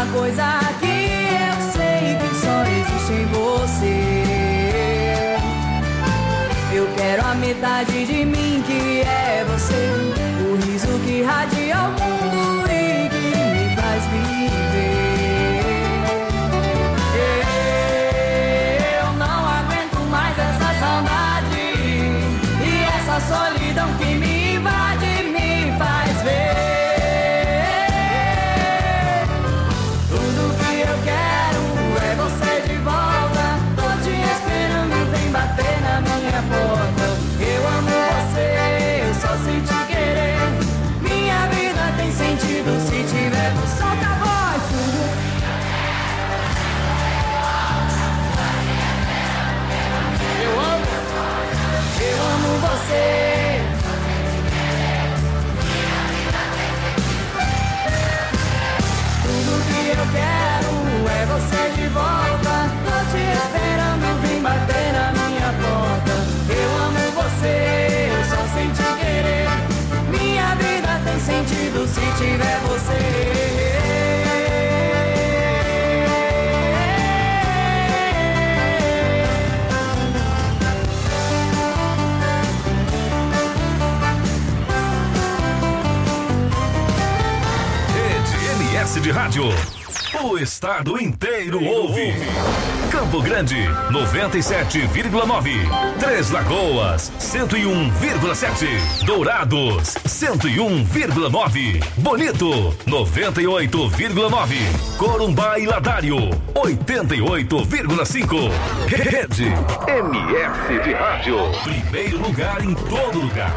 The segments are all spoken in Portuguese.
uma coisa que eu sei que só existe em você. Eu quero a metade de mim que é você, o riso que radia o mundo e que me faz viver. Eu não aguento mais essa saudade e essa solidão que me invade me faz ver. Tudo que eu quero é você de volta. Tô te esperando, vem bater na minha porta. Eu amo você, eu só sei te querer. Minha vida tem sentido se tiver você. Solta a voz, tudo. Eu amo você. Tudo que eu quero é você de volta. Tô te esperando, vem bater na minha porta. Eu amo você, eu só sei te querer. Minha vida tem sentido se tiver você. De rádio, o estado inteiro ouve. Campo Grande, 97,9. Três Lagoas, 101,7. Dourados, 101,9. Bonito, 98,9. Corumbá e Ladário, 88,5. Rede MS de rádio. Primeiro lugar em todo lugar.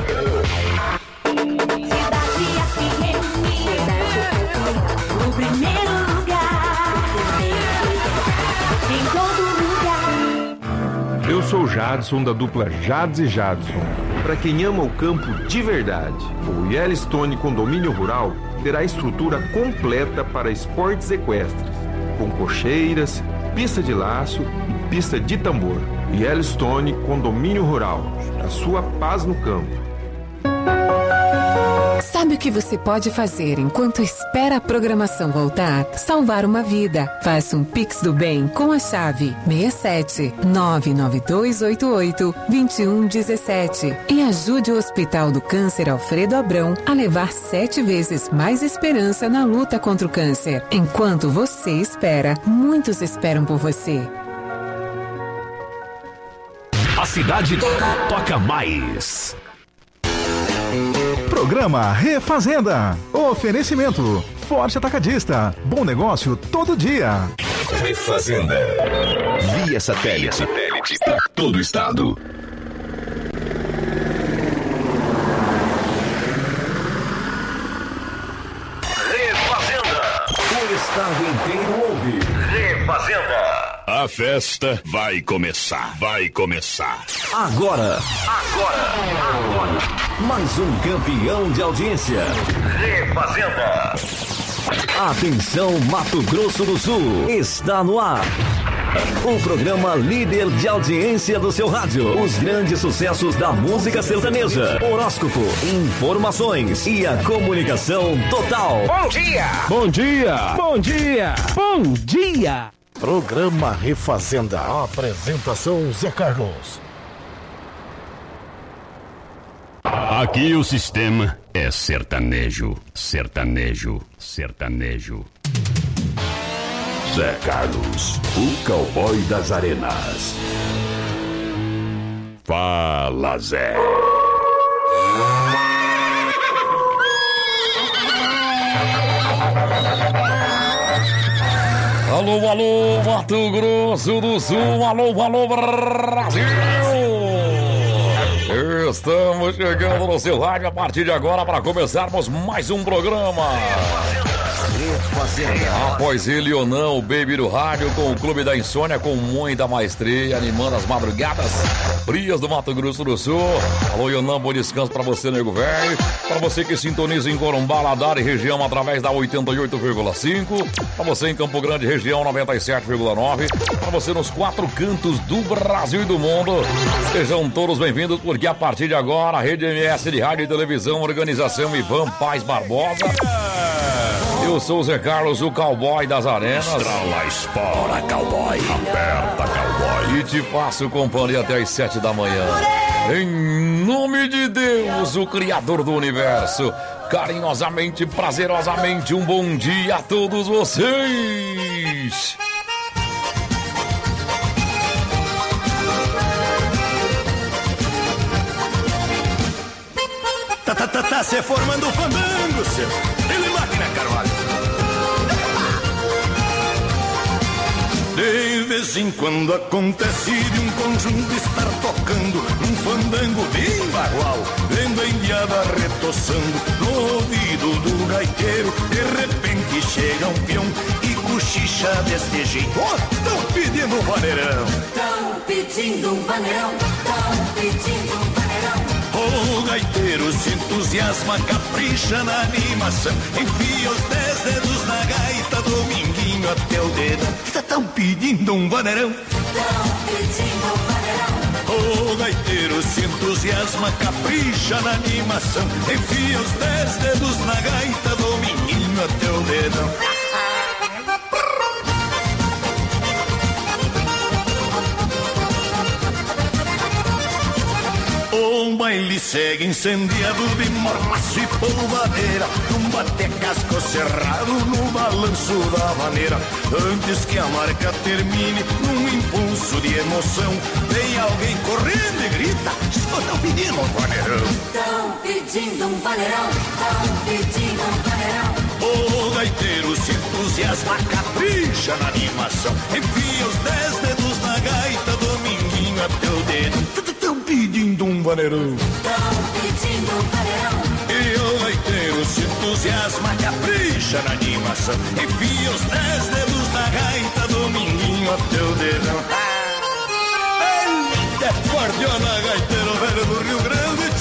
O primeiro lugar, em todo lugar. Eu sou Jadson, da dupla Jades e Jadson. Para quem ama o campo de verdade, o Yellowstone Condomínio Rural terá estrutura completa para esportes equestres, com cocheiras, pista de laço e pista de tambor. Yellowstone Condomínio Rural, a sua paz no campo. Sabe o que você pode fazer enquanto espera a programação voltar? Salvar uma vida. Faça um Pix do Bem com a chave 67-99288-2117 e ajude o Hospital do Câncer Alfredo Abrão a levar 7 vezes mais esperança na luta contra o câncer. Enquanto você espera, muitos esperam por você. A cidade toca mais. Programa Refazenda. Oferecimento Forte Atacadista. Bom negócio todo dia. Refazenda. Via satélite. Para todo o estado. Refazenda. O estado inteiro ouve. Refazenda. A festa vai começar. Vai começar. Agora. Mais um campeão de audiência. Refazenda. Atenção, Mato Grosso do Sul. Está no ar. O programa líder de audiência do seu rádio. Os grandes sucessos da música sertaneja. Horóscopo, informações e a comunicação total. Bom dia! Bom dia! Bom dia! Bom dia! Programa Refazenda. Apresentação Zé Carlos. Aqui o sistema é sertanejo, sertanejo, sertanejo. Zé Carlos, o cowboy das arenas. Fala, Zé. Alô, alô, Mato Grosso do Sul, alô, alô, Brasil! Estamos chegando no seu rádio a partir de agora para começarmos mais um programa. Após ele ou não, o Baby do Rádio com o Clube da Insônia, com muita maestria, animando as madrugadas frias do Mato Grosso do Sul. Alô, Ionã, bom descanso pra você, nego velho. Pra você que sintoniza em Corumbá, Ladário e região através da 88,5. Pra você em Campo Grande, região 97,9. Pra você nos 4 cantos do Brasil e do mundo. Sejam todos bem-vindos, porque a partir de agora, a Rede MS de Rádio e Televisão, Organização Ivan Paz Barbosa. Eu sou o Zé Carlos, o cowboy das arenas. Estrala, espora, cowboy. Aperta, cowboy. E te faço companhia até as 7 da manhã. Em nome de Deus, o Criador do Universo, carinhosamente, prazerosamente, um bom dia a todos vocês. Tá se formando o fandango, seu. Ele máquina, Carvalho. De vez em quando acontece de um conjunto estar tocando um fandango bem bagual, vendo a indiada retoçando no ouvido do gaiteiro. De repente chega um peão e cochicha deste jeito: oh, tão pedindo um vaneirão. Tão pedindo um vaneirão. Tão pedindo um vaneirão. O gaiteiro se entusiasma, capricha na animação, enfia os 10 dedos na gaita, dominguinho até o dedo. Tão pedindo um vaneirão. Tão pedindo um vaneirão. O gaiteiro se entusiasma, capricha na animação, enfia os 10 dedos na gaita, dominguinho até o dedo. O baile segue incendiado de mormaço e polvadeira, num bate-casco cerrado no balanço da maneira. Antes que a marca termine, num impulso de emoção, vem alguém correndo e grita: estou pedindo um vaneirão. Tão pedindo um vaneirão. Tão pedindo um vaneirão. O gaiteiro se entusiasma, capricha na animação, enfia os 10 dedos na gaita, dominguinho até o dedo. Tão pedindo um vaneirão. Tão pedindo um vaneirão. E o gaiteiro se entusiasma, capricha na animação, enfia os 10 dedos na gaita, dominguinho até o dedão. Eita, guardiana, gaiteiro velho do Rio Grande.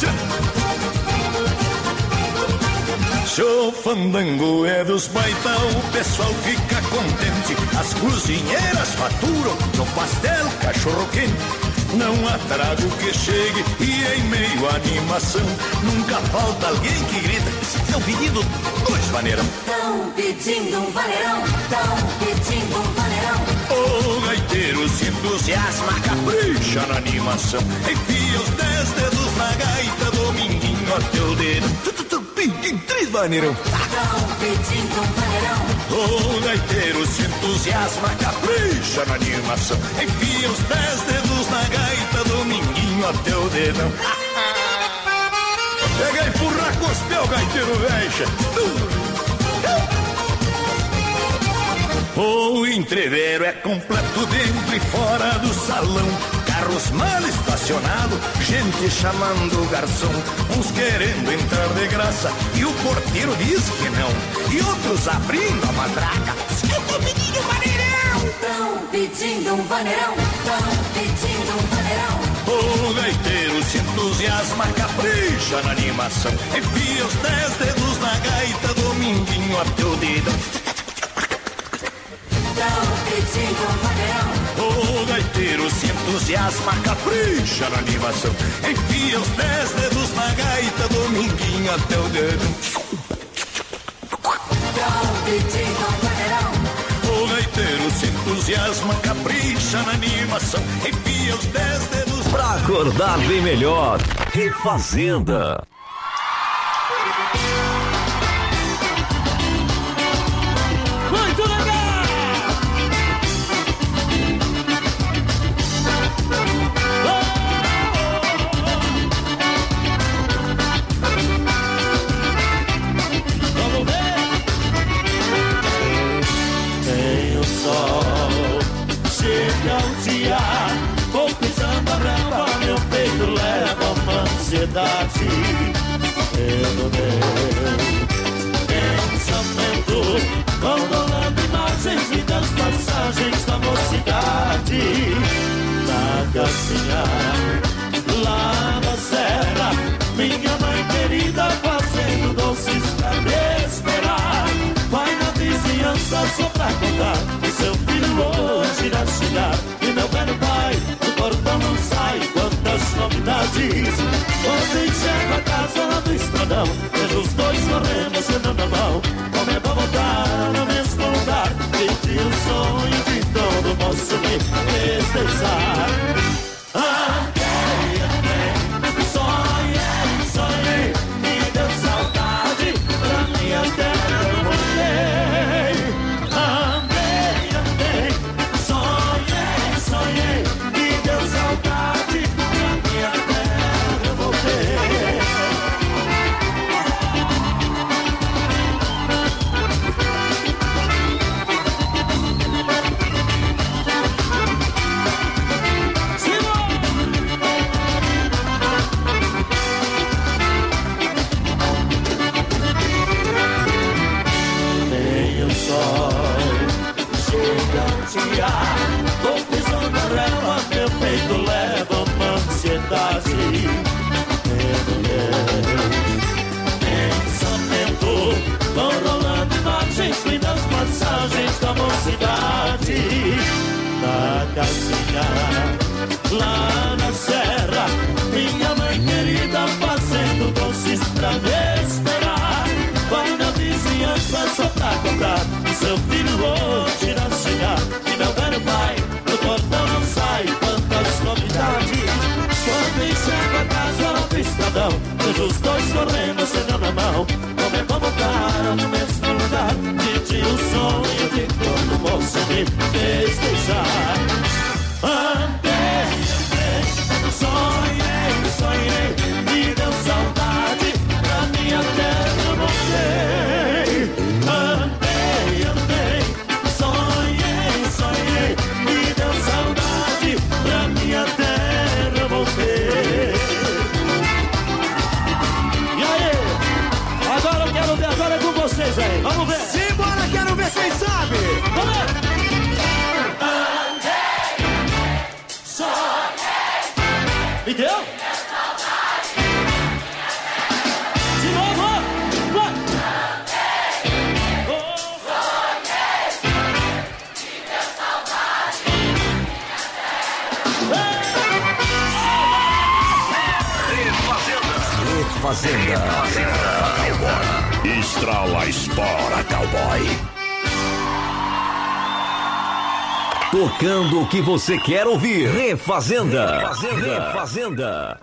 Se o fandango é dos baita, o pessoal fica contente. As cozinheiras faturam no pastel cachorro quente. Não há trago que chegue e em meio à animação nunca falta alguém que grita: estão pedindo 2 vaneirão. Tão pedindo um vaneirão. Tão pedindo um vaneirão. O gaiteiro se entusiasma, capricha na animação, enfia os 10 dedos na gaita, dominguinho até o dedo. Tão pedindo 3 vaneirão. Tão pedindo um vaneirão. O gaiteiro se entusiasma, capricha na animação, enfia os 10 dedos na gaita, dominguinho até o dedão. Pega e empurra cospel, gaiteiro velho. O entreveiro é completo dentro e fora do salão. Carros mal estacionados, gente chamando o garçom, uns querendo entrar de graça e o porteiro diz que não, e outros abrindo a matraca: eu tô pedindo um vaneirão. Tão pedindo um vaneirão. Tão pedindo um vaneirão. O gaiteiro se entusiasma, capricha na animação, enfia os 10 dedos na gaita, dominguinho até o dedo. Tão pedindo um vaneirão. O gaiteiro se entusiasma, capricha na animação, enfia os 10 dedos na gaita, dominguinho até o dedo. Tão pedindo um vaneirão. O gaiteiro se entusiasma, capricha na animação, enfia os 10 dedos. Pra acordar bem melhor, Refazenda. Muito legal! Vamos ver! Tem o sol, chega o dia, vou pisando a relva, meu peito leva uma ansiedade. Pelo meu pensamento, condolando imagens e das passagens da mocidade. Na casinha, lá na serra, minha mãe querida fazendo doces pra me esperar. Vai na vizinhança só pra contar o seu filho hoje irá chegar. E meu velho pai, do portão não sai, quantas novidades. Quando enxergo a casa lá do estradão, vejo os dois correndo, sendo na mão, como é pra voltar. festejar. Andei, sonhei, sonhei, me deu saudade, pra minha terra eu voltei. Andei, sonhei, sonhei, me deu saudade, pra minha terra eu voltei. Tô pisando a relva, meu peito leva uma ansiedade. Pensamento, vão rolando imagens, lindas passagens da mocidade. Na casinha, lá na serra, minha mãe querida fazendo doces pra me esperar. Vai na vizinhança só pra comprar, seu filho hoje irá chegar. E meu velho pai, do portão não sai, quantas novidades. Quando enxergo a casa do estradão, vejo os dois correndo, acendendo a mão. Como é bom voltar no mesmo lugar, que tinha o sonho de quando o moço me fez deixar. Andei, sonhei, sonhei, me deu saudade, pra minha terra eu voltei. Andei, sonhei, sonhei, me deu saudade, pra minha terra eu voltei. E aí? Agora eu quero ver, agora é com vocês aí, vamos ver. Simbora, quero ver quem sabe. Vamos ver. Me deu? De novo, vai! Refazenda. Estrala, espora, cowboy. Tocando o que você quer ouvir. Refazenda. Refazenda.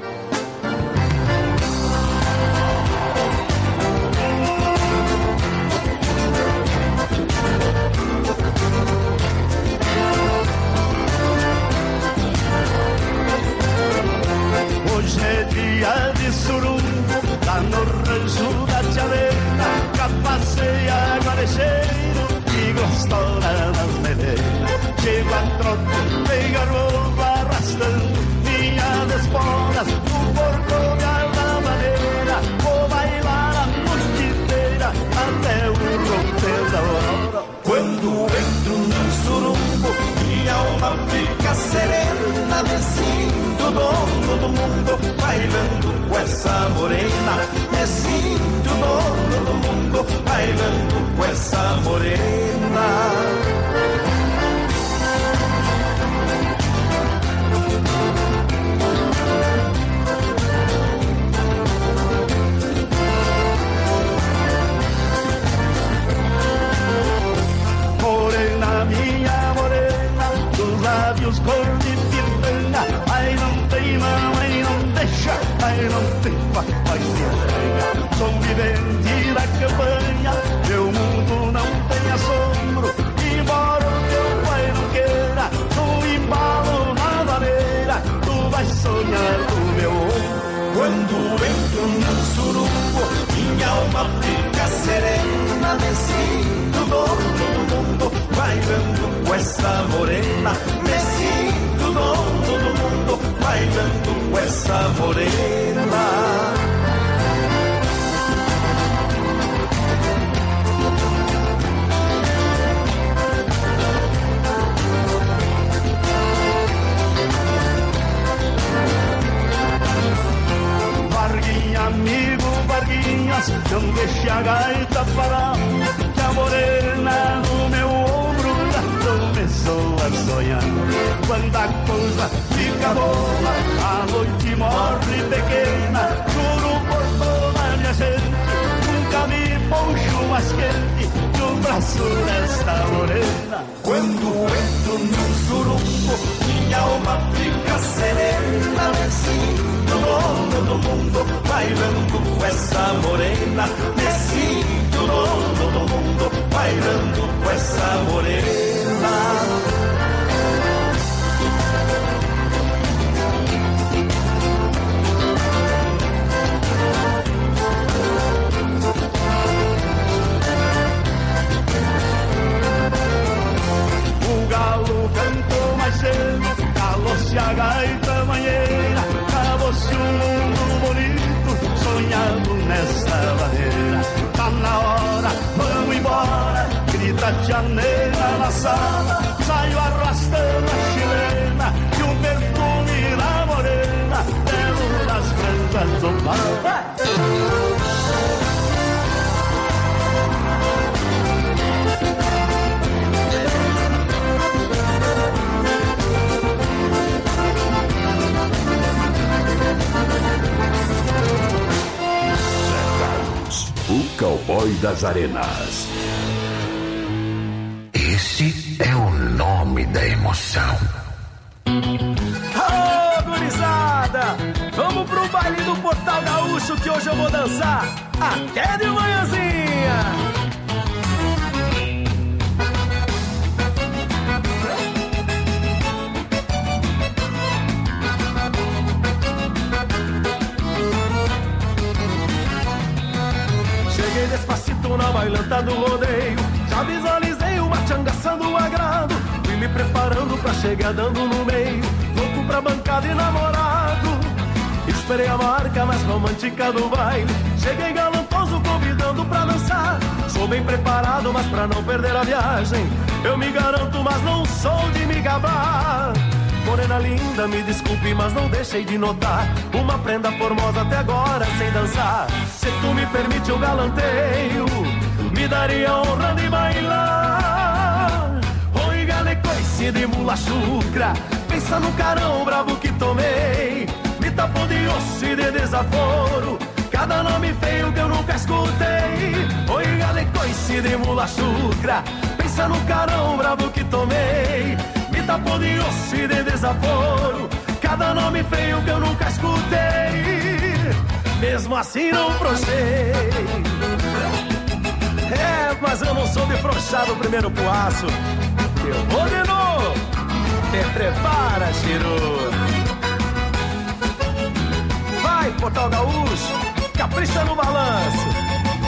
Hoje é dia de surumbo, lá no rancho da Tia Lena. Capaceia, guarecheiro e gostosa das meleiras. Chego a trote, pega roupa arrastando minhas esporas no portão da maneira. Vou bailar a noite inteira até o romper da aurora. Quando entro no surumbo, minha alma fica serena. Me sinto dono do mundo, bailando com essa morena. Me sinto dono do mundo, bailando com essa morena. Morena, minha morena, dos lábios cor de piranha. Ai, não tem mão, ai, não deixa, ai, não tem papai se arranha. Sou vivente da campanha, meu mundo não tem assombro. Embora o teu pai não queira, no embalo na maneira, tu vais sonhar no meu ombro. Quando entro no surumbo, minha alma fica serena. Me sinto dono do mundo, bailando com essa morena. Me sinto dono do mundo, bailando com essa morena. Varguinha, amigo, Varguinhas, não deixe a gaita parar, que a morena no meu ombro já começou a sonhar. Quando a coisa fica boa, a noite morre pequena. Juro por toda a minha gente, nunca me poncho mais quente que um braço passo nesta morena. Quando entro num surungo, minha alma fica serena. Me sinto dono do mundo, bailando com essa morena. Me sinto dono do mundo, bailando com essa morena. Cantou mais cedo, calou-se a gaita manheira. Acabou-se um mundo bonito, sonhado nesta barreira. Tá na hora, vamos embora, grita tia Nena na sala. Saio arrastando a chilena e o perfume da morena, belo das granjas do pau. O cowboy das arenas. Esse é o nome da emoção. Ô, gurizada! Vamos pro baile do Portal Gaúcho que hoje eu vou dançar até de manhãzinha! Despacito na bailanta do rodeio, já visualizei uma tchangaçando o agrado. Fui me preparando pra chegar dando no meio, louco pra bancada e namorado. Esperei a marca mais romântica do baile, cheguei galantoso convidando pra dançar. Sou bem preparado, mas pra não perder a viagem, eu me garanto, mas não sou de me gabar. Morena linda, me desculpe, mas não deixei de notar uma prenda formosa até agora sem dançar. Se tu me permite o galanteio, me daria a honra de bailar. Oi, gale, coice de mula chucra, pensa no carão bravo que tomei. Me tapou de osso e de desaforo, cada nome feio que eu nunca escutei. Oi, gale, coice de mula chucra, pensa no carão bravo que tomei. Me tapou de osso e de desaforo, cada nome feio que eu nunca escutei. Mesmo assim não frouxei. É, mas eu não sou de frouxar no primeiro puaço. Eu vou de novo. Te prepara, Chiru. Vai, Portal Gaúcho, capricha no balanço.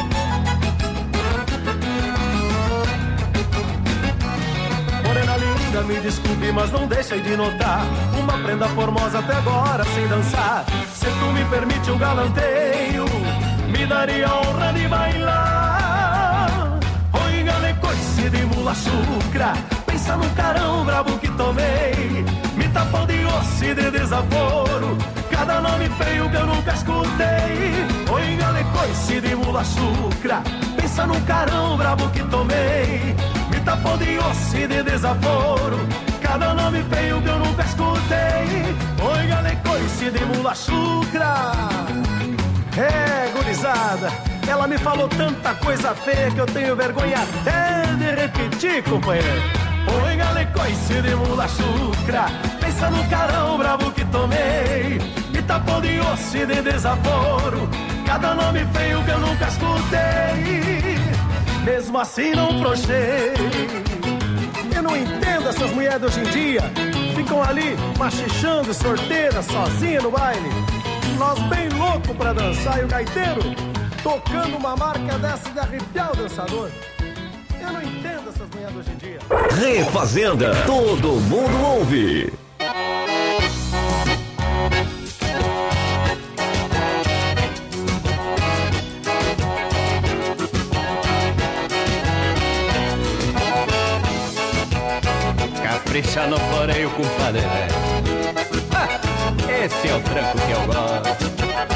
Morena linda, me desculpe, mas não deixei de notar uma prenda formosa até agora sem dançar. Se tu me permite um galanteio, me daria a honra de bailar. Oi, gale, coice de mula chucra, pensa no carão brabo que tomei. Me tapou de osso e de desaforo, cada nome feio que eu nunca escutei. Oi, gale, coice de mula chucra, pensa no carão brabo que tomei. Me tapou de osso e de desaforo, cada nome feio que eu nunca escutei. Oi, gale, coice de mula chucra. É, gurizada, ela me falou tanta coisa feia que eu tenho vergonha até de repetir, companheiro. Oi, gale, coice de mula chucra, pensa no carão bravo que tomei. Me tapou de osso e de desaforo, cada nome feio que eu nunca escutei. Mesmo assim não frouxei. Eu não entendo essas mulheres de hoje em dia, ficam ali machichando sorteiras sozinha no baile. Nós bem louco pra dançar e o gaiteiro tocando uma marca dessa de arrepiar o dançador. Eu não entendo essas mulheres de hoje em dia. Refazenda, todo mundo ouve. Capricha no floreio, compadre. Esse é o tranco que eu gosto.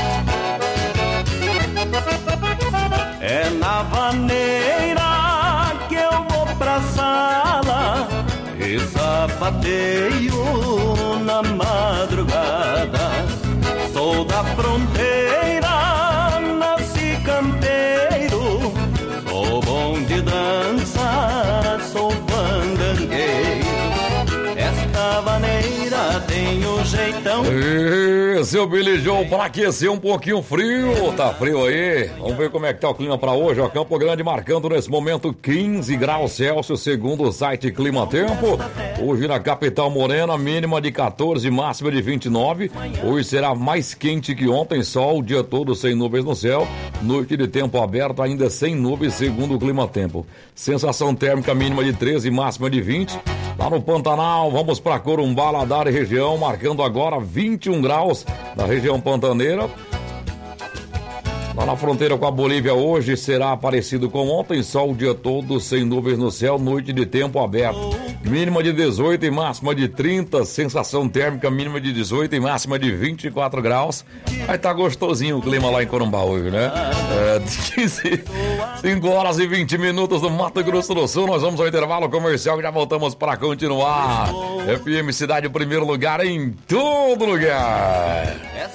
É na vaneira que eu vou pra sala e sapateio na madrugada. Sou da fronteira, nasci campeiro, sou bom de dança Então... Seu Billy Joe, pra aquecer um pouquinho frio, tá frio aí? Vamos ver como é que tá o clima pra hoje, ó. Campo Grande marcando nesse momento 15 graus Celsius, segundo o site Clima Tempo. Hoje na capital morena, mínima de 14, máxima de 29. Hoje será mais quente que ontem, sol o dia todo sem nuvens no céu. Noite de tempo aberto, ainda sem nuvens, segundo o Clima Tempo. Sensação térmica mínima de 13, máxima de 20. Lá no Pantanal, vamos pra Corumbá, Ladar e região, marcando agora 21 graus na região pantaneira. Lá na fronteira com a Bolívia hoje será parecido com ontem, sol o dia todo, sem nuvens no céu, noite de tempo aberto. Mínima de 18 e máxima de 30, sensação térmica mínima de 18 e máxima de 24 graus. Vai tá gostosinho o clima lá em Corumbá hoje, né? 5 horas e 20 minutos no Mato Grosso do Sul, nós vamos ao intervalo comercial e já voltamos para continuar. FM Cidade, o primeiro lugar em todo lugar.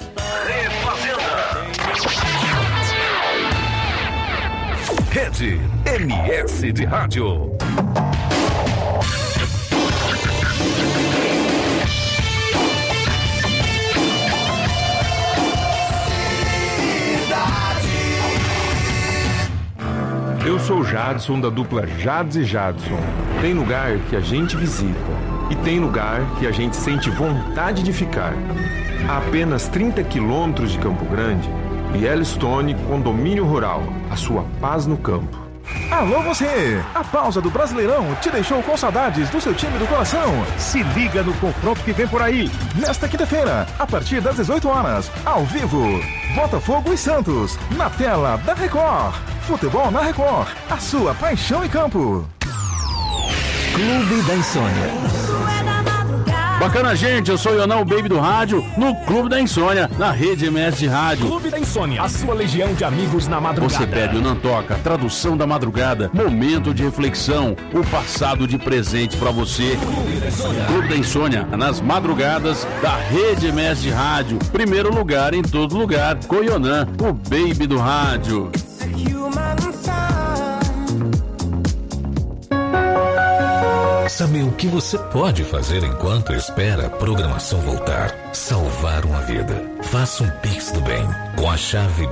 Rede MS de Rádio. Eu sou o Jadson da dupla Jades e Jadson. Tem lugar que a gente visita e tem lugar que a gente sente vontade de ficar. A apenas 30 quilômetros de Campo Grande, Yellowstone Condomínio Rural, a sua paz no campo. Alô você! A pausa do Brasileirão te deixou com saudades do seu time do coração? Se liga no confronto que vem por aí. Nesta quinta-feira, a partir das 18 horas, ao vivo, Botafogo e Santos, na tela da Record. Futebol na Record, a sua paixão em campo. Clube da Insônia. Bacana, gente, eu sou o Ionão, o Baby do Rádio, no Clube da Insônia, na Rede MS de Rádio. Clube da Insônia, a sua legião de amigos na madrugada. Você pede o Não Toca, tradução da madrugada, momento de reflexão, o passado de presente pra você. Clube da Insônia, nas madrugadas da Rede MS de Rádio. Primeiro lugar em todo lugar, com o Ionan, o Baby do Rádio. Sabe o que você pode fazer enquanto espera a programação voltar? Salvar uma vida. Faça um Pix do Bem com a chave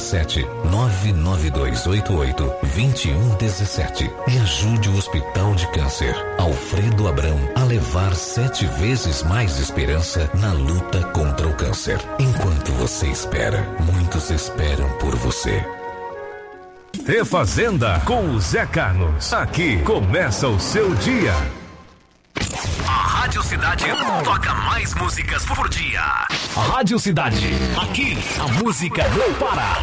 67-99288-2117 e ajude o Hospital de Câncer Alfredo Abrão a levar 7 vezes mais esperança na luta contra o câncer. Enquanto você espera, muitos esperam por você. Refazenda com o Zé Carlos. Aqui começa o seu dia. A Rádio Cidade toca mais músicas por dia. A Rádio Cidade. Aqui a música não para.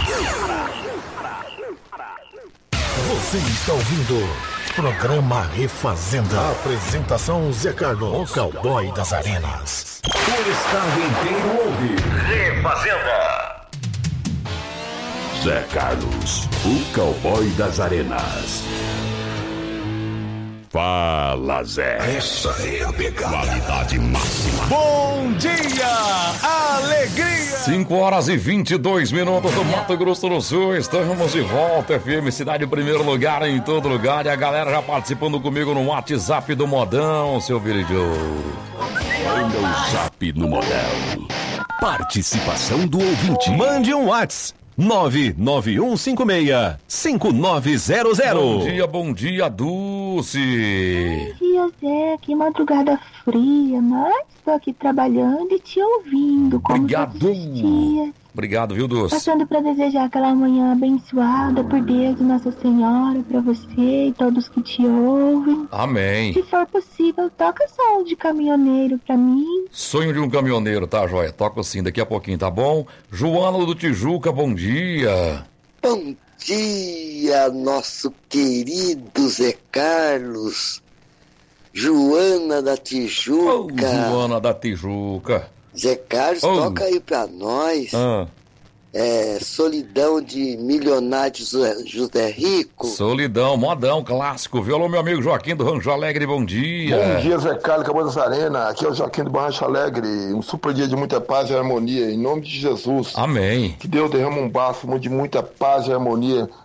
Você está ouvindo programa Refazenda. Apresentação Zé Carlos, o cowboy das arenas. O estado inteiro ouve Refazenda. Zé Carlos, o cowboy das arenas. Fala, Zé. Essa é a pegada. Qualidade máxima. Bom dia, alegria. 5 horas e 22 minutos do Mato Grosso do Sul. Estamos de volta, FM Cidade, primeiro lugar em todo lugar. E a galera já participando comigo no WhatsApp do Modão, seu Billy Joe. Manda o zap no Modão. Participação do ouvinte. Mande um WhatsApp. 99156-5900. Bom dia, Dulce. Bom dia, Zé. Que madrugada fria, mas estou aqui trabalhando e te ouvindo. Como obrigado. Todos os dias. Obrigado, viu, Dulce? Passando para desejar aquela manhã abençoada por Deus e Nossa Senhora para você e todos que te ouvem. Amém. Se for possível, toca som de caminhoneiro para mim. Sonho de um caminhoneiro, tá, joia? Toca sim, daqui a pouquinho, tá bom? Joana do Tijuca, bom dia. Bom dia, nosso querido Zé Carlos. Joana da Tijuca. Joana da Tijuca. Zé Carlos, toca aí pra nós. Solidão de Milionário José Rico. Solidão, modão, clássico. Viu? Alô, meu amigo Joaquim do Rancho Alegre, bom dia. Bom dia, Zé Carlos, Cabo das Arenas. Aqui é o Joaquim do Rancho Alegre. Um super dia de muita paz e harmonia, em nome de Jesus. Amém. Que Deus derrama um bálsamo de muita paz e harmonia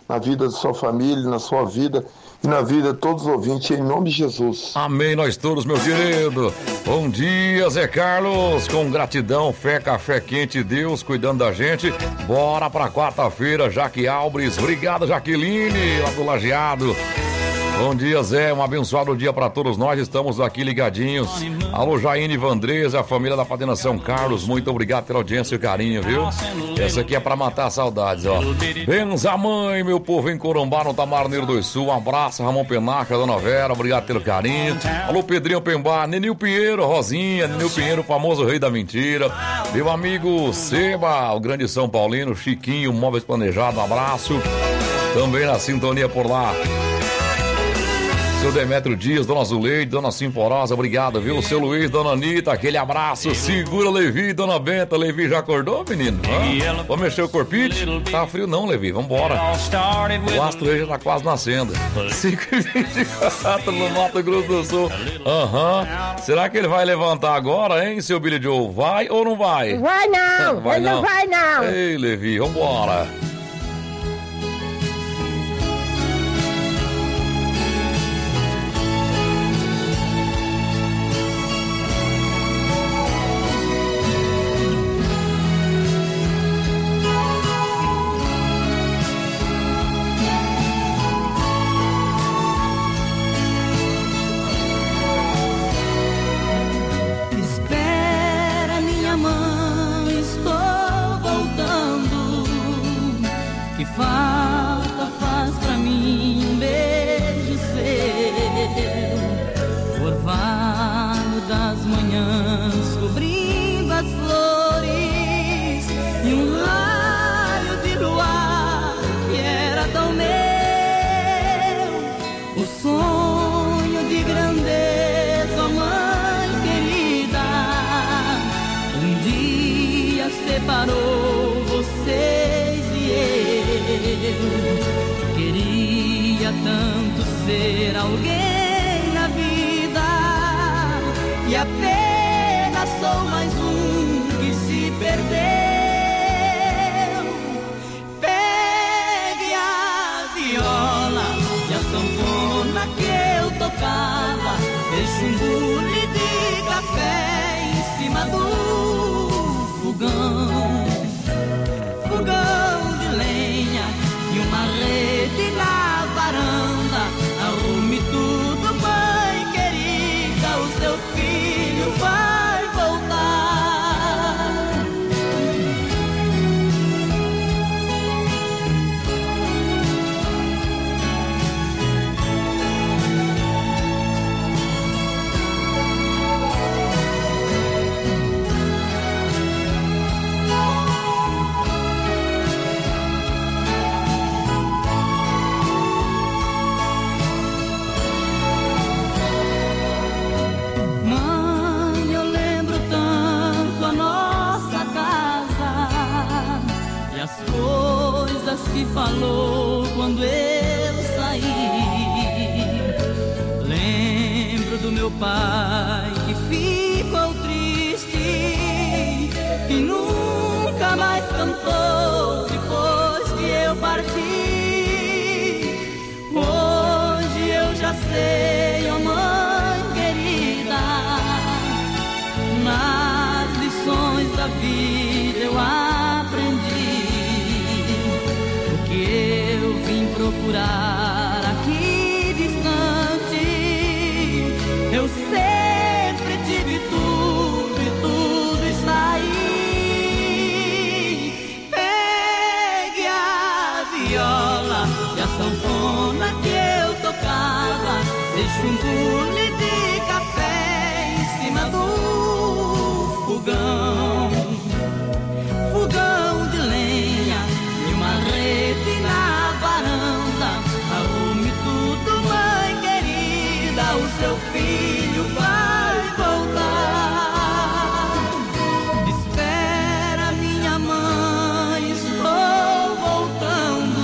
na vida da sua família, na sua vida e na vida de todos os ouvintes, em nome de Jesus. Amém, nós todos, meu querido. Bom dia, Zé Carlos. Com gratidão, fé, café quente, Deus cuidando da gente. Bora pra quarta-feira, Jaque Albres. Obrigado, Jaqueline, lá do Lajeado. Bom dia, Zé. Um abençoado dia para todos nós. Estamos aqui ligadinhos. Alô, Jaine Vandresa, a família da Padena São Carlos. Muito obrigado pela audiência e o carinho, viu? Essa aqui é para matar saudades, ó. Benza mãe, meu povo em Corumbá, no Tamarneiro do Sul. Um abraço, Ramon Penaca, Dona Vera. Obrigado pelo carinho. Alô, Pedrinho Pembá, Nenil Pinheiro, Rosinha, Nenil Pinheiro, famoso rei da mentira. Meu amigo Seba, o grande São Paulino, Chiquinho, Móveis Planejado. Um abraço. Também na sintonia por lá. Seu Demétrio Dias, Dona Zuleide, Dona Sinforosa, obrigado, viu? Seu Luiz, Dona Anitta, aquele abraço. Segura, Levi, Dona Benta. Levi já acordou, menino? Vamos mexer o corpite? Tá frio não, Levi, vambora. O astro já tá quase nascendo. 5h24 no Mato Grosso do Sul. Será que ele vai levantar agora, hein, seu Billy Joe? Vai ou não vai? Vai não, ele não vai não. Ei, Levi, vambora. Separou vocês e eu. Queria tanto ser alguém na vida e apenas sou mais um que se perdeu. Pegue a viola e a sanfona que eu tocava, deixe um bule de café em cima do fogão de lenha e uma rede na varanda. Arrume tudo, mãe querida, o seu filho vai voltar. Coisas que falou quando eu saí. Lembro do meu pai que ficou triste, que nunca mais cantou depois que eu parti. Hoje eu já sei, oh mãe querida, nas lições da vida eu aprendi. Eu vim procurar aqui distante. Eu sempre tive tudo e tudo está aí. Pegue a viola e a sanfona que eu tocava, deixe um bule de café em cima do fogão de lenha e uma rede na varanda. Arrume tudo, mãe querida, o seu filho vai voltar. Espera, minha mãe, estou voltando.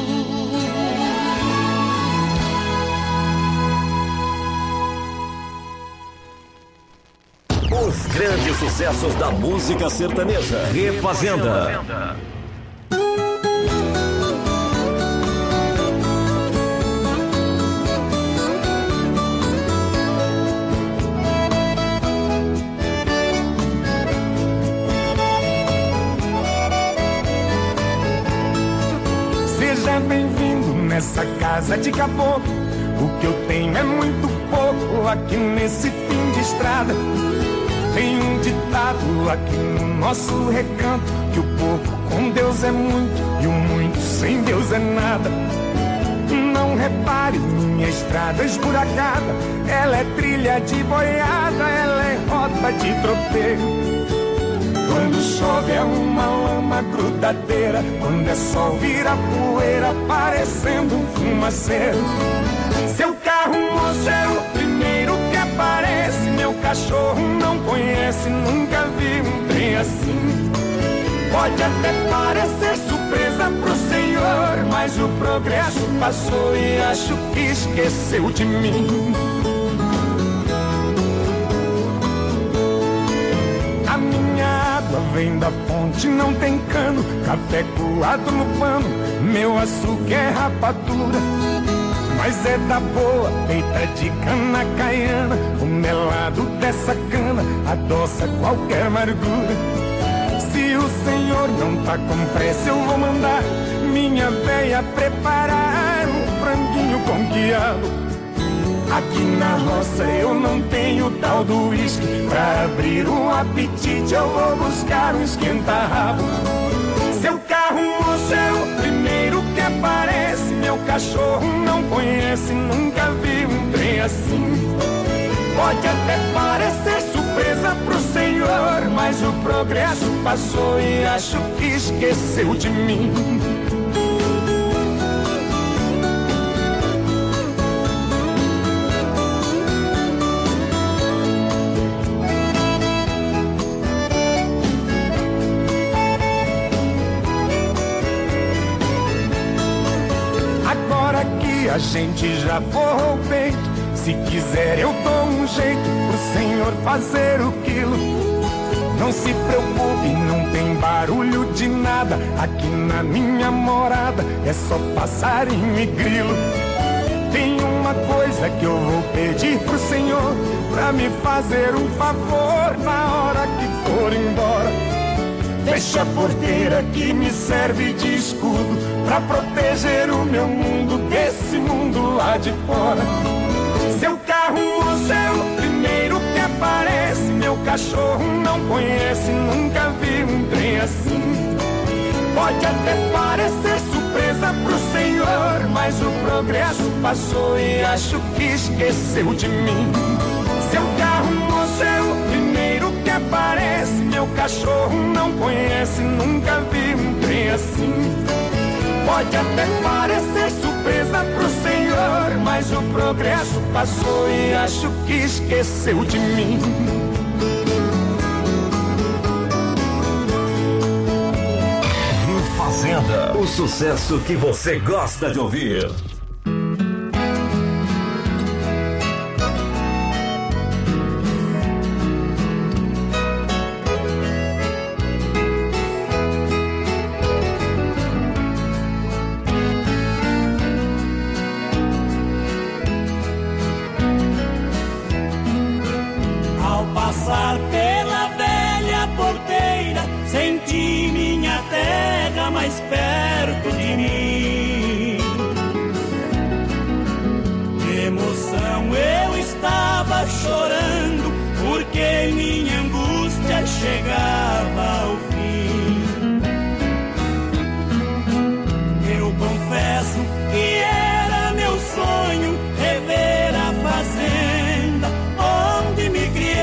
Os grandes sucessos da música sertaneja. Refazenda. Seja bem-vindo nessa casa de caboclo. O que eu tenho é muito pouco aqui nesse fim de estrada. Tem um ditado aqui no nosso recanto, que o pouco com Deus é muito e o muito sem Deus é nada. Não repare minha estrada esburacada, ela é trilha de boiada, ela é rota de tropeiro. Quando chove é uma lama grudadeira, quando é sol vira poeira, parecendo um fumaceiro. Seu carro, moço, é o primeiro que aparece. Meu cachorro não conhece, nunca vi um trem assim. Pode até parecer surpresa pro senhor, mas o progresso passou e acho que esqueceu de mim. A minha água vem da fonte, não tem cano, café coado no pano, meu açúcar é rapadura, mas é da boa, feita de cana caiana. O melado dessa cana adoça qualquer amargura. Se o senhor não tá com pressa, eu vou mandar minha véia preparar um franguinho com quiabo. Aqui na roça eu não tenho tal do uísque, pra abrir um apetite eu vou buscar um esquenta-rabo. Seu carro, moço, é o primeiro que aparece. Meu cachorro não conhece, nunca vi um trem assim. Pode até parecer surpresa pro senhor, mas o progresso passou e acho que esqueceu de mim. Agora que a gente já forrou o peito, se quiser eu dou um jeito pro senhor fazer o quilo. Não se preocupe, não tem barulho de nada. Aqui na minha morada é só passarinho e grilo. Tem uma coisa que eu vou pedir pro senhor, pra me fazer um favor na hora que for embora. Fecha a porteira que me serve de escudo, pra proteger o meu mundo desse mundo lá de fora. Seu carro, moço, é o primeiro que aparece. Meu cachorro não conhece, nunca vi um trem assim. Pode até parecer surpresa pro senhor, mas o progresso passou e acho que esqueceu de mim. Seu carro, moço, é o primeiro que aparece. Meu cachorro não conhece, nunca vi um trem assim. Pode até parecer surpresa pro senhor, mas o progresso passou e acho que esqueceu de mim. Fazenda, o sucesso que você gosta de ouvir. Chorando porque minha angústia chegava ao fim. Eu confesso que era meu sonho rever a fazenda onde me criei.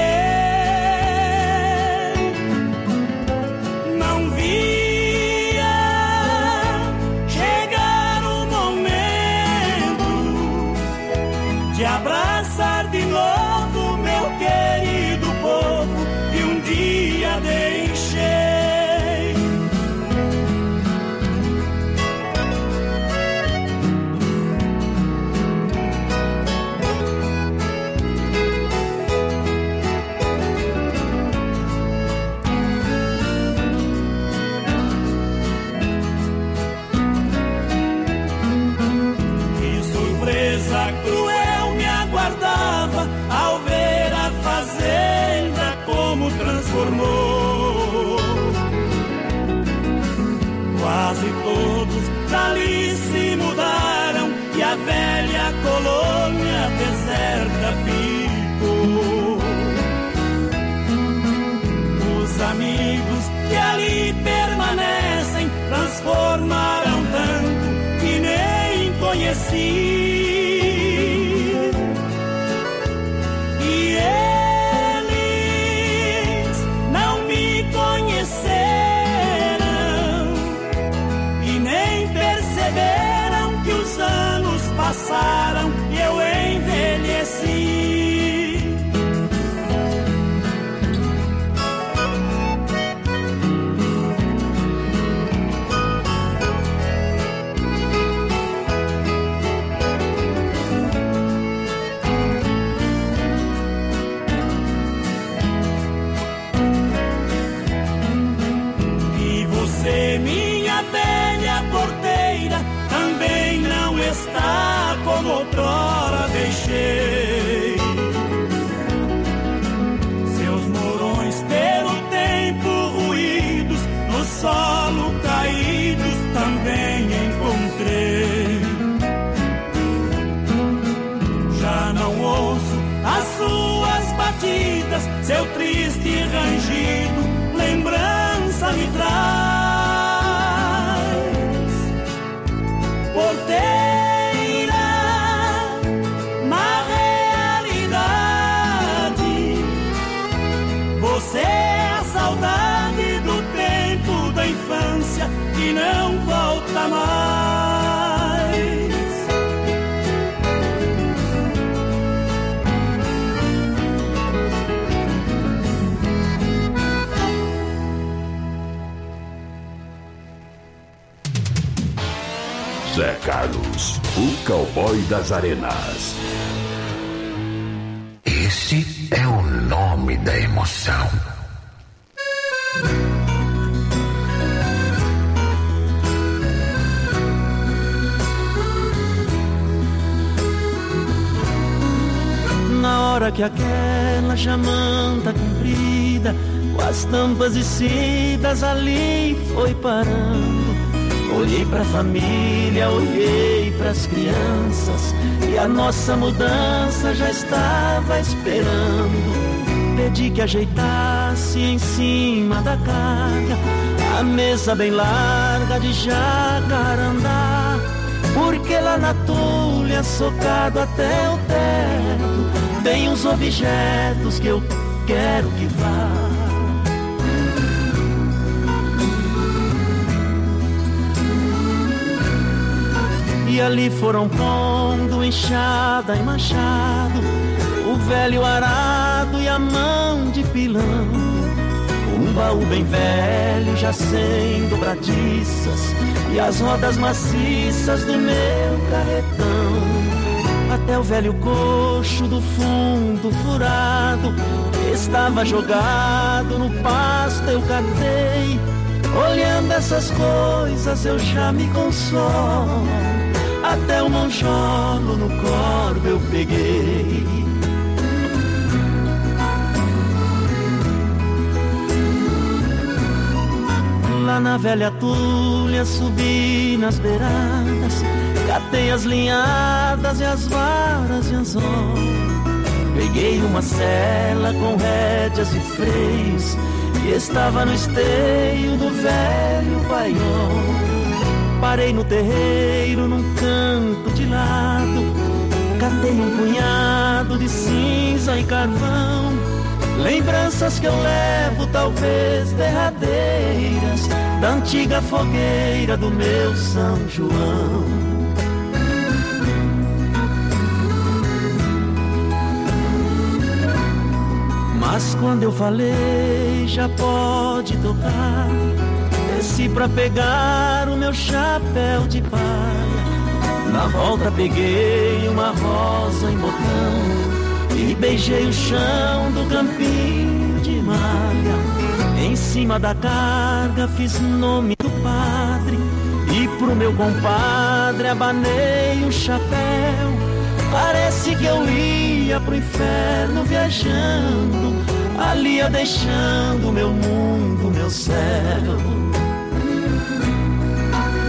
Não via quase todos dali se mudaram e a velha colônia deserta ficou. Os amigos que ali permanecem transformaram tanto que nem conheci. E eles não me conheceram e nem perceberam que os anos passaram e eu envelheci. Minha velha porteira também não está como outrora deixei. Seus morões pelo tempo ruídos, no solo caídos também encontrei. Já não ouço as suas batidas, seu triste rangido, lembrança me traz. Porteira, na realidade, você é a saudade do tempo da infância que não volta mais. Zé Carlos, o cowboy das arenas. Esse é o nome da emoção. Na hora que aquela jamanta comprida, com as tampas descidas ali foi parando. Olhei pra família, olhei pras crianças e a nossa mudança já estava esperando. Pedi que ajeitasse em cima da carga a mesa bem larga de jacarandá, porque lá na tulha, socado até o teto, tem uns objetos que eu quero que vá. E ali foram pondo enxada e machado, o velho arado e a mão de pilão. Um baú bem velho já sem dobradiças e as rodas maciças do meu carretão. Até o velho coxo do fundo furado estava jogado no pasto, eu catei. Olhando essas coisas eu já me consolo. Até o monjolo no corpo eu peguei. Lá na velha tulha subi nas beiradas, catei as linhadas e as varas de anzol. Peguei uma sela com rédeas e freios e estava no esteio do velho paiol. Parei no terreiro, num canto de lado, catei um punhado de cinza e carvão. Lembranças que eu levo, talvez derradeiras, da antiga fogueira do meu São João. Mas quando eu falei, já pode tocar, desci pra pegar o meu chapéu de palha. Na volta peguei uma rosa em botão e beijei o chão do campinho de malha. Em cima da carga fiz nome do padre e pro meu compadre abanei o chapéu. Parece que eu ia pro inferno viajando, ali ia deixando meu mundo, meu céu.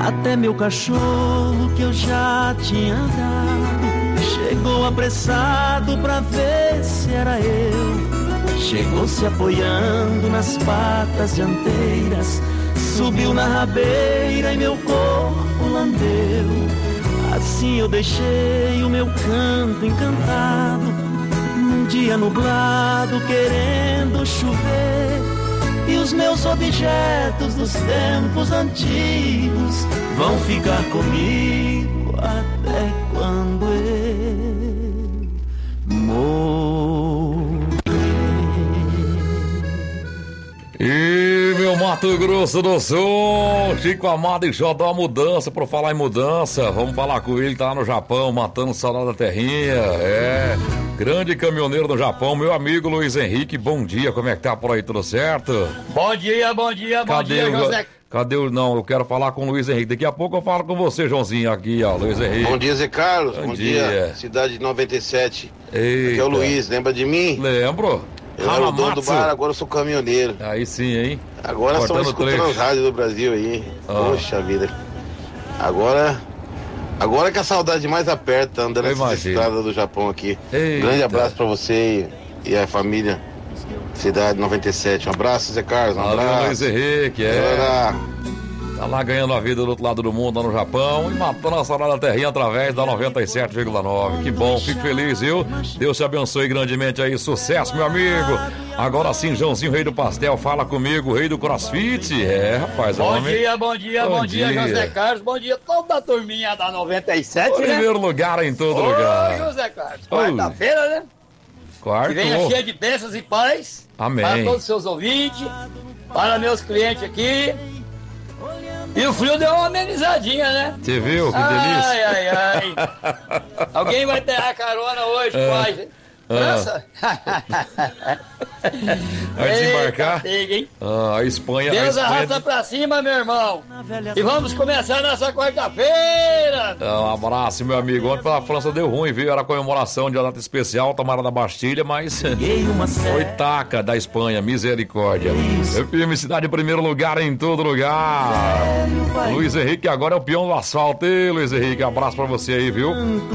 Até meu cachorro que eu já tinha dado chegou apressado pra ver se era eu. Chegou se apoiando nas patas dianteiras, subiu na rabeira e meu corpo lambeu. Assim eu deixei o meu canto encantado, num dia nublado querendo chover. E os meus objetos dos tempos antigos vão ficar comigo até quando eu morrer. E meu Mato Grosso do Sul, Chico Amado e Xodó, mudança. Por falar em mudança, vamos falar com ele, tá lá no Japão, matando saudade da terrinha. Grande caminhoneiro do Japão, meu amigo Luiz Henrique, bom dia, como é que tá por aí, tudo certo? Bom dia, José. Cadê o... Não, eu quero falar com o Luiz Henrique, daqui a pouco eu falo com você, Joãozinho, aqui, ó, Luiz Henrique. Bom dia, Zé Carlos, bom dia, cidade de 97. Eita. Aqui é o Luiz, lembra de mim? Lembro. Eu era o dono do bar, agora eu sou caminhoneiro. Aí sim, hein? Agora estão escutando as rádios do Brasil aí. Poxa vida. Agora que a saudade mais aperta, andando nessa estrada do Japão aqui. Eita. Grande abraço pra você e a família Cidade 97. Um abraço, Zé Carlos. Um abraço. Luiz Henrique, tá lá ganhando a vida do outro lado do mundo, lá no Japão, e matando a saudade da terrinha através da 97,9. Que bom, fico feliz, viu? Deus te abençoe grandemente aí, sucesso, meu amigo. Agora sim, Joãozinho, rei do pastel, fala comigo, rei do crossfit. Rapaz, bom dia, José Carlos, bom dia toda a turminha da 97, né? Primeiro lugar em todo lugar. José Carlos, quarta-feira, né? Quarto. Que venha cheia de bênçãos e paz. Amém. Para todos os seus ouvintes, para meus clientes aqui. E o frio deu uma amenizadinha, né? Você viu? Que delícia. Ai. Alguém vai ter a carona hoje, quase, hein? Nossa! Vai desembarcar? A Espanha. Deus arrasta pra cima, meu irmão. E vamos começar nessa quarta-feira. Um abraço, meu amigo. Ontem a França deu ruim, viu? Era comemoração de uma data especial, tomara da Bastilha, mas foi taca da Espanha, misericórdia. Eu cidade em primeiro lugar em todo lugar. Luiz Henrique agora é o peão do asfalto. Ei, Luiz Henrique, abraço pra você aí, viu?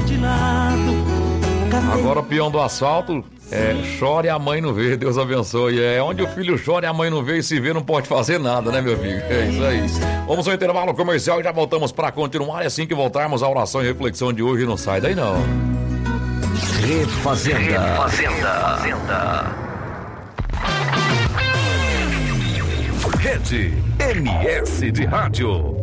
Agora o peão do asfalto chora e a mãe não vê, Deus abençoe. Onde o filho chora e a mãe não vê, e se vê não pode fazer nada, né, meu amigo? É isso aí. Vamos ao intervalo comercial e já voltamos para continuar. E assim que voltarmos, a oração e reflexão de hoje não sai daí não. Refazenda. Rede MS de Rádio.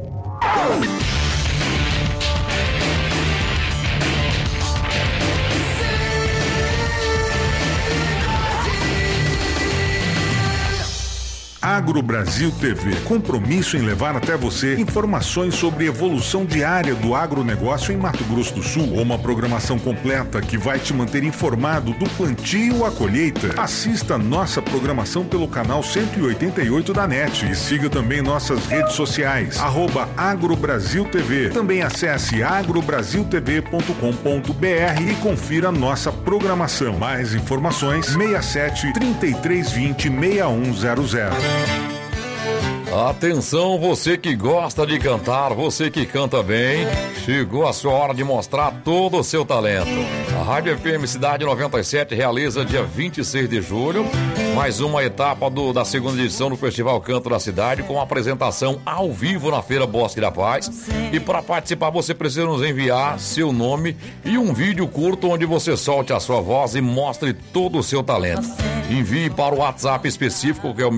Agro Brasil TV, compromisso em levar até você informações sobre evolução diária do agronegócio em Mato Grosso do Sul, uma programação completa que vai te manter informado do plantio à colheita. Assista nossa programação pelo canal 188 da NET e siga também nossas redes sociais, @AgroBrasilTV. Também acesse agrobrasiltv.com.br e confira nossa programação. Mais informações 67 3320 6100. Atenção, você que gosta de cantar, você que canta bem, chegou a sua hora de mostrar todo o seu talento. A Rádio FM Cidade 97 realiza dia 26 de julho mais uma etapa da segunda edição do Festival Canto da Cidade, com apresentação ao vivo na Feira Bosque da Paz. E para participar você precisa nos enviar seu nome e um vídeo curto onde você solte a sua voz e mostre todo o seu talento. Envie para o WhatsApp específico, que é o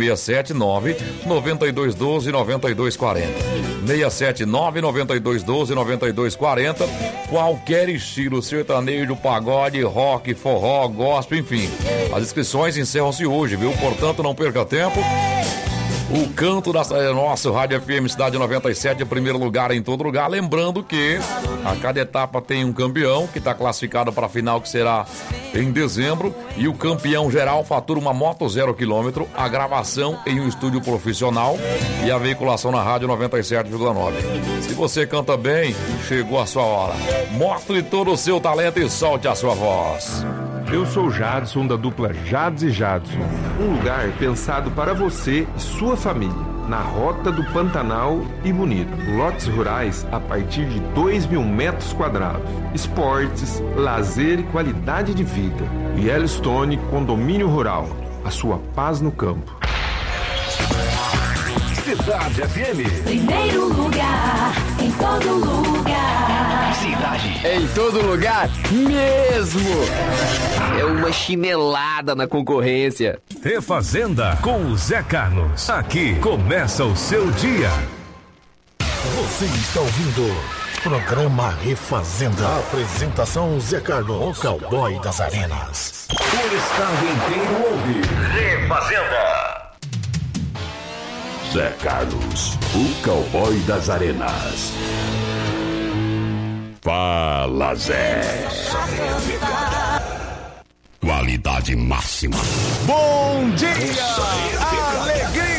679-9212-9240. 679-9212-9240. Qualquer estilo, sertanejo, pagode, rock, forró, gospel, enfim. As inscrições encerram-se hoje, viu? Portanto, não perca tempo. O canto da nossa Rádio FM Cidade 97 em primeiro lugar em todo lugar. Lembrando que a cada etapa tem um campeão que está classificado para a final, que será em dezembro. E o campeão geral fatura uma moto 0 km, a gravação em um estúdio profissional e a veiculação na Rádio 97,9. Se você canta bem, chegou a sua hora. Mostre todo o seu talento e solte a sua voz. Eu sou o Jadson, da dupla Jades e Jadson. Um lugar pensado para você e sua família. Na Rota do Pantanal e Bonito. Lotes rurais a partir de 2.000 metros quadrados. Esportes, lazer e qualidade de vida. Yellowstone Condomínio Rural. A sua paz no campo. Cidade FM. Primeiro lugar, em todo lugar. Cidade. Em todo lugar mesmo. É uma chinelada na concorrência. Refazenda com o Zé Carlos. Aqui começa o seu dia. Você está ouvindo programa Refazenda. Apresentação Zé Carlos, o cowboy das arenas. O estado inteiro ouve Refazenda. Zé Carlos, o cowboy das arenas. Fala, Zé. Qualidade máxima. Bom dia, alegria.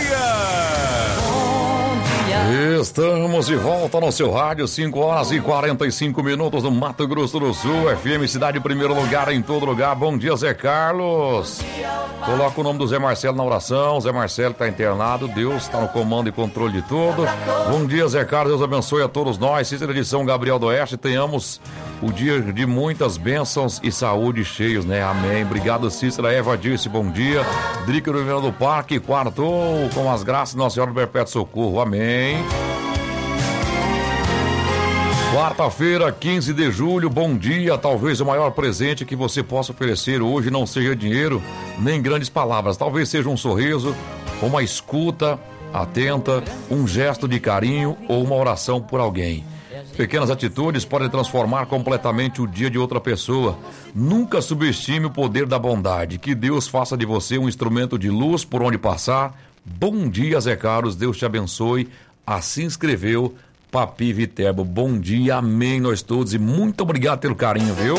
Estamos de volta no seu rádio, 5 horas e 45 minutos no Mato Grosso do Sul, FM Cidade em primeiro lugar, em todo lugar. Bom dia, Zé Carlos. Coloca o nome do Zé Marcelo na oração. Zé Marcelo está internado, Deus está no comando e controle de tudo. Bom dia, Zé Carlos, Deus abençoe a todos nós. Cícera de São Gabriel do Oeste, tenhamos o dia de muitas bênçãos e saúde cheios, né? Amém. Obrigado, Cícera. Eva disse bom dia. Drica Oliveira do Parque, quartou com as graças de Nossa Senhora do Perpétuo Socorro. Amém. Quarta-feira, 15 de julho, bom dia. Talvez o maior presente que você possa oferecer hoje não seja dinheiro, nem grandes palavras. Talvez seja um sorriso, uma escuta atenta, um gesto de carinho ou uma oração por alguém. Pequenas atitudes podem transformar completamente o dia de outra pessoa. Nunca subestime o poder da bondade. Que Deus faça de você um instrumento de luz por onde passar. Bom dia, Zé Carlos. Deus te abençoe. Assim escreveu Papi Viterbo. Bom dia, amém nós todos e muito obrigado pelo carinho, viu?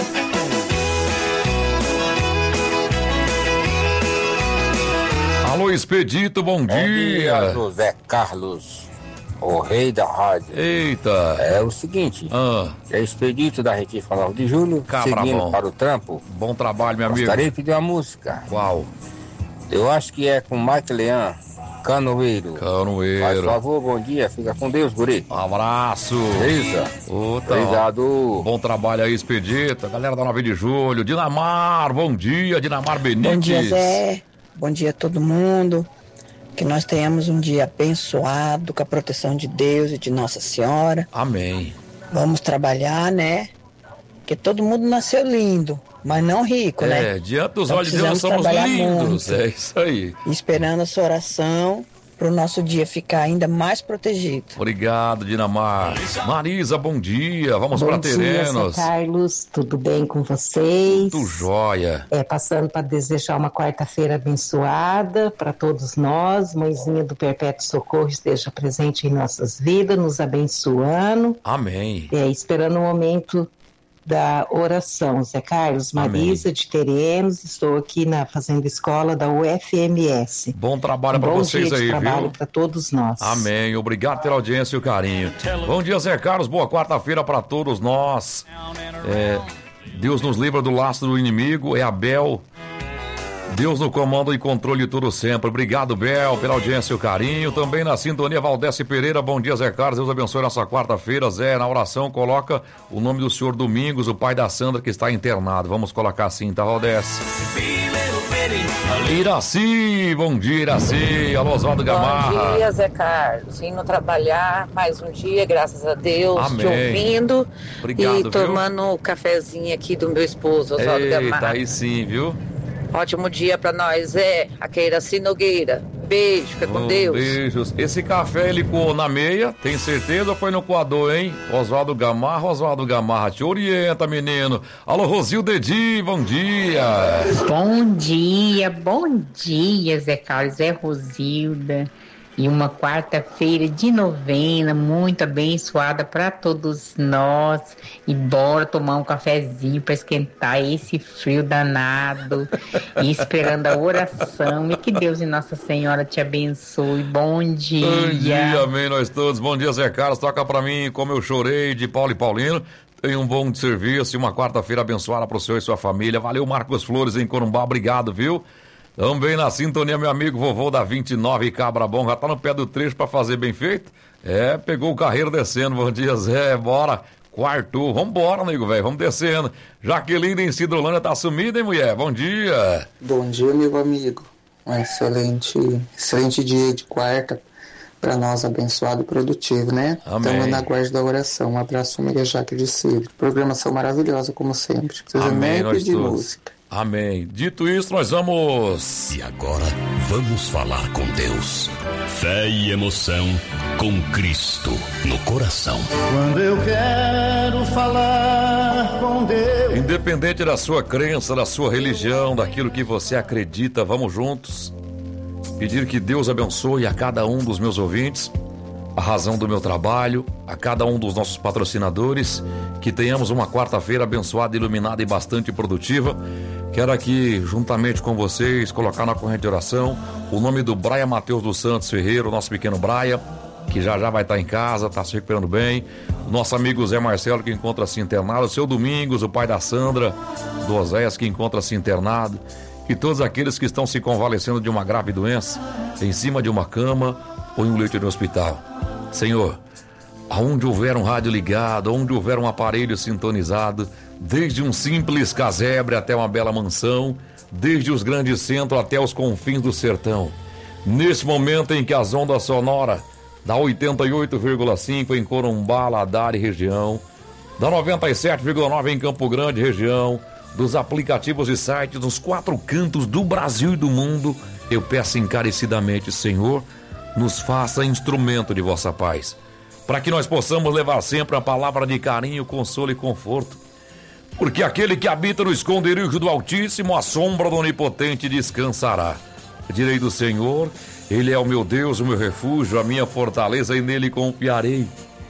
Alô, Expedito, bom dia. Bom dia, José Carlos, o rei da rádio. Eita. É o seguinte, é Expedito da Retifa 9 de Julho, seguindo bom. Para o trampo. Bom trabalho, meu amigo. Gostaria de pedir uma música. Qual? Eu acho que é com Mike Leão. Canoeiro. Faz favor, bom dia, fica com Deus, guri. Um abraço. Beleza? Obrigado. Bom trabalho aí, Expedita. Galera da 9 de julho. Dinamar, bom dia, Dinamar Benites. Bom dia, Zé. Bom dia a todo mundo. Que nós tenhamos um dia abençoado com a proteção de Deus e de Nossa Senhora. Amém. Vamos trabalhar, né? Porque todo mundo nasceu lindo, mas não rico, né? Diante dos olhos de Deus somos lindos. Muito. É isso aí. Esperando a sua oração para o nosso dia ficar ainda mais protegido. Obrigado, Dinamar. Marisa, bom dia. Vamos para Terenos. Bom dia, Carlos. Tudo bem com vocês? Tudo jóia. Passando para desejar uma quarta-feira abençoada para todos nós. Mãezinha do Perpétuo Socorro esteja presente em nossas vidas, nos abençoando. Amém. Esperando o momento da oração, Zé Carlos. Marisa de Terenos, estou aqui na Fazenda Escola da UFMS. Bom trabalho para vocês aí, viu? Bom trabalho para todos nós. Amém, obrigado pela audiência e o carinho. Bom dia, Zé Carlos, boa quarta-feira para todos nós. Deus nos livra do laço do inimigo, é a Bel. Deus no comando e controle de tudo sempre. Obrigado, Bel, pela audiência e o carinho. Também na sintonia, Valdece Pereira. Bom dia, Zé Carlos. Deus abençoe nossa quarta-feira. Zé, na oração, coloca o nome do senhor Domingos, o pai da Sandra, que está internado. Vamos colocar assim, tá, Valdece? Iraci, bom dia, Iraci. Alô, Oswaldo Gamarra. Bom dia, Zé Carlos. Indo trabalhar mais um dia, graças a Deus. Amém. Te ouvindo. Obrigado, e tomando o cafezinho aqui do meu esposo, Oswaldo Gamarra. Eita, aí sim, viu? Ótimo dia pra nós, Zé. Aqui é Iraci Nogueira. Beijo, fica com Deus. Beijos. Esse café ele coou na meia, tem certeza ou foi no coador, hein? Oswaldo Gamarra, te orienta, menino. Alô, Rosilda Edi, bom dia. Bom dia, Zé Carlos, é Rosilda. E uma quarta-feira de novena muito abençoada para todos nós. E bora tomar um cafezinho para esquentar esse frio danado. E esperando a oração. E que Deus e Nossa Senhora te abençoe. Bom dia. Bom dia, amém, nós todos. Bom dia, Zé Carlos. Toca para mim Como Eu Chorei, de Paulo e Paulino. Tenha um bom serviço e uma quarta-feira abençoada para o senhor e sua família. Valeu, Marcos Flores em Corumbá, obrigado, viu? Também na sintonia, meu amigo vovô da 29 Cabra Bom, já tá no pé do trecho para fazer bem feito. Pegou o carreiro descendo. Bom dia, Zé, bora. Quarto, vambora, amigo, velho, vamos descendo. Jaqueline em Cidrolândia tá sumida, hein, mulher? Bom dia. Bom dia, meu amigo. Um excelente dia de quarta para nós, abençoado e produtivo, né? Estamos na guarda da oração. Um abraço, família Jaque de Círio. Programação maravilhosa, como sempre. Precisa nem pedir música. Amém. Dito isso, nós vamos... E agora, vamos falar com Deus. Fé e emoção com Cristo no coração. Quando eu quero falar com Deus. Independente da sua crença, da sua religião, daquilo que você acredita, vamos juntos pedir que Deus abençoe a cada um dos meus ouvintes, a razão do meu trabalho, a cada um dos nossos patrocinadores, que tenhamos uma quarta-feira abençoada, iluminada e bastante produtiva. Quero aqui, juntamente com vocês, colocar na corrente de oração o nome do Braia Matheus dos Santos Ferreira, o nosso pequeno Braia, que já vai estar em casa, está se recuperando bem. O nosso amigo Zé Marcelo, que encontra-se internado. O seu Domingos, o pai da Sandra, do Oséias, que encontra-se internado. E todos aqueles que estão se convalescendo de uma grave doença, em cima de uma cama ou em um leito de hospital. Senhor, aonde houver um rádio ligado, onde houver um aparelho sintonizado, desde um simples casebre até uma bela mansão, desde os grandes centros até os confins do sertão. Nesse momento em que as ondas sonoras da 88,5 em Corumbá, Ladar e região, da 97,9 em Campo Grande, região, dos aplicativos e sites nos 4 cantos do Brasil e do mundo, eu peço encarecidamente, Senhor, nos faça instrumento de vossa paz, para que nós possamos levar sempre a palavra de carinho, consolo e conforto. Porque aquele que habita no esconderijo do Altíssimo, a sombra do Onipotente descansará. Direi do Senhor, Ele é o meu Deus, o meu refúgio, a minha fortaleza, e nele confiarei.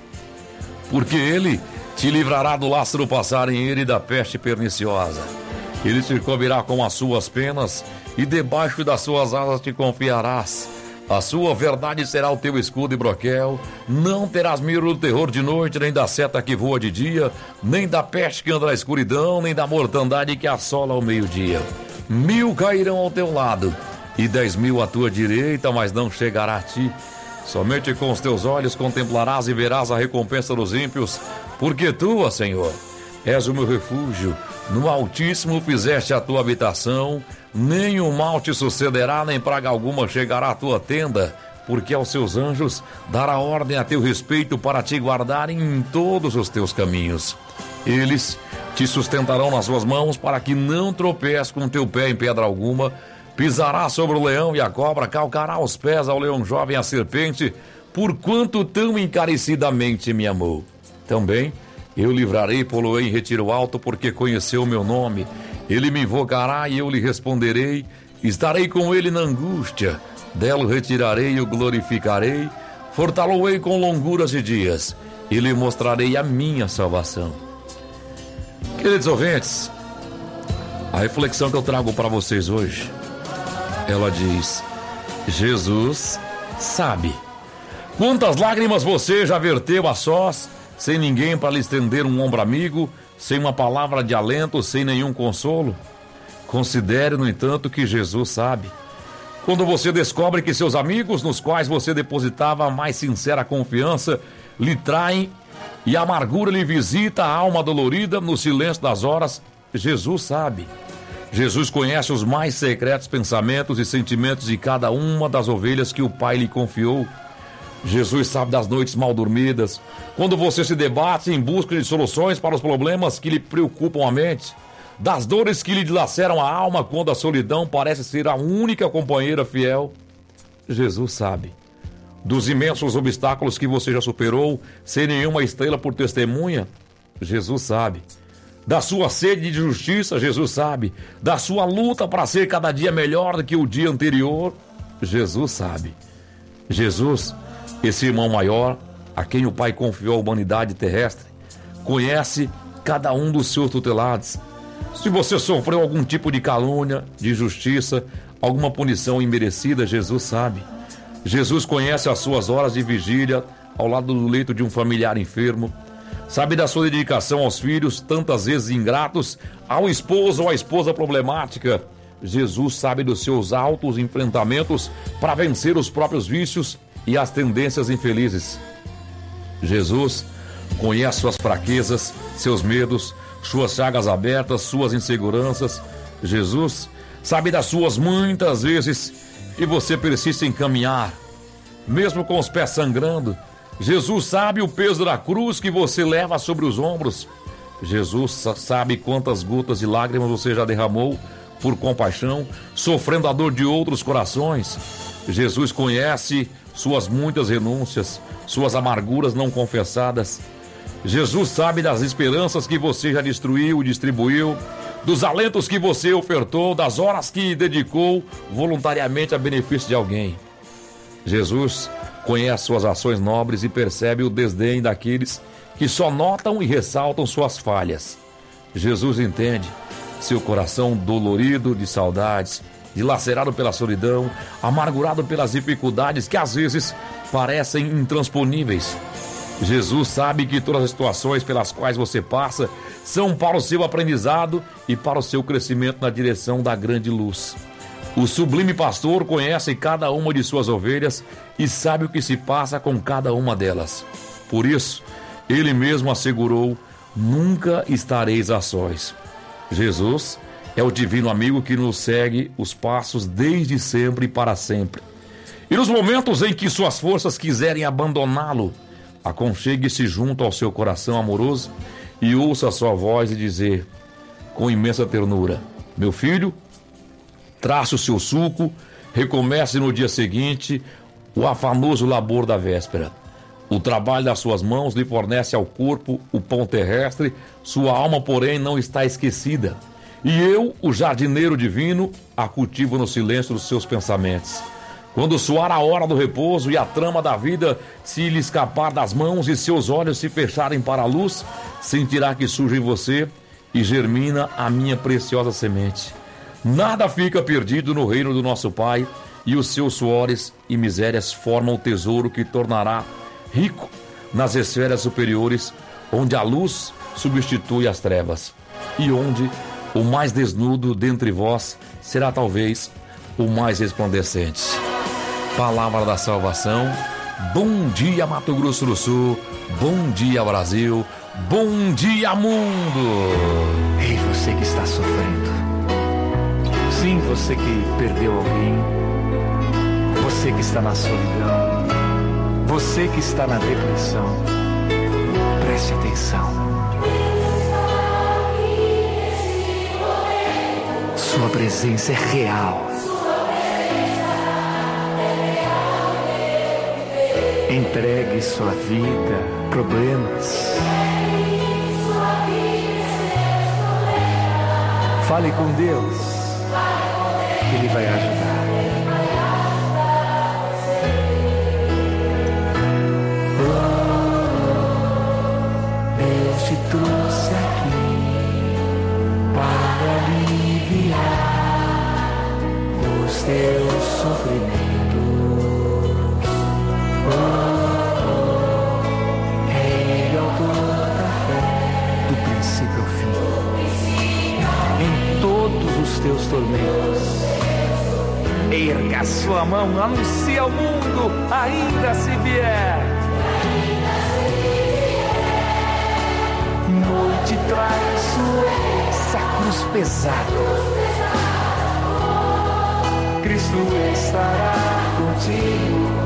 Porque Ele te livrará do laço do passarinheiro e da peste perniciosa. Ele te cobrirá com as suas penas, e debaixo das suas asas te confiarás. A sua verdade será o teu escudo e broquel. Não terás medo do terror de noite, nem da seta que voa de dia, nem da peste que anda na escuridão, nem da mortandade que assola ao meio-dia. 1000 cairão ao teu lado e 10.000 à tua direita, mas não chegará a ti. Somente com os teus olhos contemplarás e verás a recompensa dos ímpios, porque tu, ó Senhor, és o meu refúgio. No Altíssimo fizeste a tua habitação, nem o mal te sucederá, nem praga alguma chegará à tua tenda, porque aos seus anjos dará ordem a teu respeito para te guardarem em todos os teus caminhos. Eles te sustentarão nas suas mãos, para que não tropeces com teu pé em pedra alguma. Pisará sobre o leão e a cobra, calcará os pés ao leão jovem e à serpente, porquanto tão encarecidamente me amou. Também eu livrarei, pô-lo-ei em retiro alto, porque conheceu o meu nome. Ele me invocará e eu lhe responderei. Estarei com ele na angústia, dela o retirarei e o glorificarei. Fortá-lo-ei com longuras de dias e lhe mostrarei a minha salvação. Queridos ouvintes, a reflexão que eu trago para vocês hoje, ela diz: Jesus sabe. Quantas lágrimas você já verteu a sós, sem ninguém para lhe estender um ombro amigo, sem uma palavra de alento, sem nenhum consolo? Considere, no entanto, que Jesus sabe. Quando você descobre que seus amigos, nos quais você depositava a mais sincera confiança, lhe traem e a amargura lhe visita a alma dolorida no silêncio das horas, Jesus sabe. Jesus conhece os mais secretos pensamentos e sentimentos de cada uma das ovelhas que o Pai lhe confiou. Jesus sabe das noites mal dormidas, quando você se debate em busca de soluções para os problemas que lhe preocupam a mente, das dores que lhe dilaceram a alma quando a solidão parece ser a única companheira fiel. Jesus sabe dos imensos obstáculos que você já superou sem nenhuma estrela por testemunha. Jesus sabe da sua sede de justiça. Jesus sabe da sua luta para ser cada dia melhor do que o dia anterior. Jesus sabe. Jesus, esse irmão maior, a quem o Pai confiou a humanidade terrestre, conhece cada um dos seus tutelados. Se você sofreu algum tipo de calúnia, de injustiça, alguma punição imerecida, Jesus sabe. Jesus conhece as suas horas de vigília ao lado do leito de um familiar enfermo. sabe da sua dedicação aos filhos, tantas vezes ingratos, ao esposo ou à esposa problemática. Jesus sabe dos seus altos enfrentamentos para vencer os próprios vícios e as tendências infelizes. Jesus conhece suas fraquezas, seus medos, suas chagas abertas, suas inseguranças. Jesus sabe das suas muitas vezes e você persiste em caminhar, mesmo com os pés sangrando. Jesus sabe o peso da cruz que você leva sobre os ombros. Jesus sabe quantas gotas de lágrimas você já derramou por compaixão, sofrendo a dor de outros corações. Jesus conhece suas muitas renúncias, suas amarguras não confessadas. Jesus sabe das esperanças que você já destruiu e distribuiu, dos alentos que você ofertou, das horas que dedicou voluntariamente a benefício de alguém. Jesus conhece suas ações nobres e percebe o desdém daqueles que só notam e ressaltam suas falhas. Jesus entende seu coração dolorido de saudades, dilacerado pela solidão, amargurado pelas dificuldades que às vezes parecem intransponíveis. Jesus sabe que todas as situações pelas quais você passa são para o seu aprendizado e para o seu crescimento na direção da grande luz. O sublime pastor conhece cada uma de suas ovelhas e sabe o que se passa com cada uma delas. Por isso, ele mesmo assegurou: nunca estareis a sós. Jesus é o divino amigo que nos segue os passos desde sempre e para sempre. E nos momentos em que suas forças quiserem abandoná-lo, aconchegue-se junto ao seu coração amoroso e ouça a sua voz e dizer com imensa ternura: meu filho, trace o seu sulco, recomece no dia seguinte o afanoso labor da véspera. O trabalho das suas mãos lhe fornece ao corpo o pão terrestre, sua alma, porém, não está esquecida. E eu, o jardineiro divino, a cultivo no silêncio dos seus pensamentos. Quando soar a hora do repouso e a trama da vida se lhe escapar das mãos e seus olhos se fecharem para a luz, sentirá que surge em você e germina a minha preciosa semente. Nada fica perdido no reino do nosso Pai, e os seus suores e misérias formam o tesouro que tornará rico nas esferas superiores, onde a luz substitui as trevas, e onde o mais desnudo dentre vós será talvez o mais resplandecente. Palavra da salvação. Bom dia, Mato Grosso do Sul. Bom dia, Brasil. Bom dia, mundo. Ei, você que está sofrendo. Sim, você que perdeu alguém. Você que está na solidão. Você que está na depressão. Preste atenção. Sua presença é real. Entregue sua vida, problemas. Fale com Deus. Ele vai ajudar. Deus te trouxe aqui para aliviar os teus sofrimentos. Ele é o autor da fé, do princípio ao fim, em todos os teus tormentos. Erga sua mão, anuncie ao mundo, ainda se vier. Noite traiçoeira, essa cruz pesada, Cristo estará contigo.